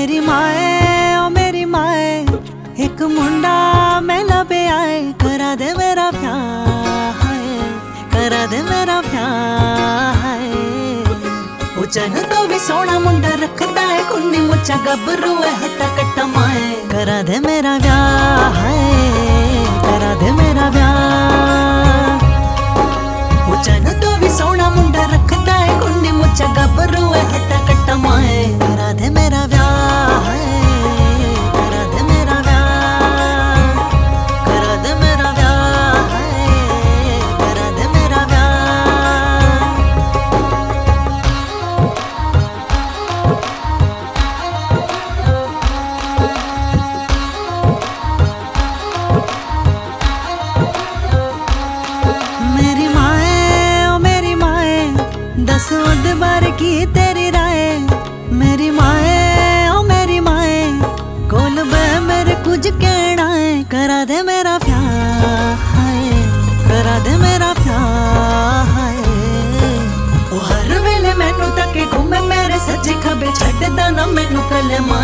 मेरी माए ओ मेरी माए, एक मुंडा मैं लबे आए, करा दे मेरा प्यार, करा दे मेरा प्यार। उचन तो भी सोना मुंडा रखता है, कुन्नी मुच्चा गबरू है हट्टा कट्टा माए, करा दे मेरा प्यार, करा दे मेरा प्यार। उचन तो भी सोना मुंडा रखता है, कुन्नी मुच्चा गबरू है हट्टा कट्टा माए, करा दे मेरा प्यार, करा दे मेरा प्यार, करा दे मेरा प्यार, करा दे मेरा प्यार। मेरी माए ओ मेरी माए, दस उद बार की तेरी राय। मेरी माए ओ मेरी माए, कोल बे मेरे कुछ कहना है, करा दे मेरा प्यार, करा दे मेरा प्यार। ओ हर वेले मैनू तके घूमे मेरे सज्जे खबे, छड्डदा ना मैनू कले माए।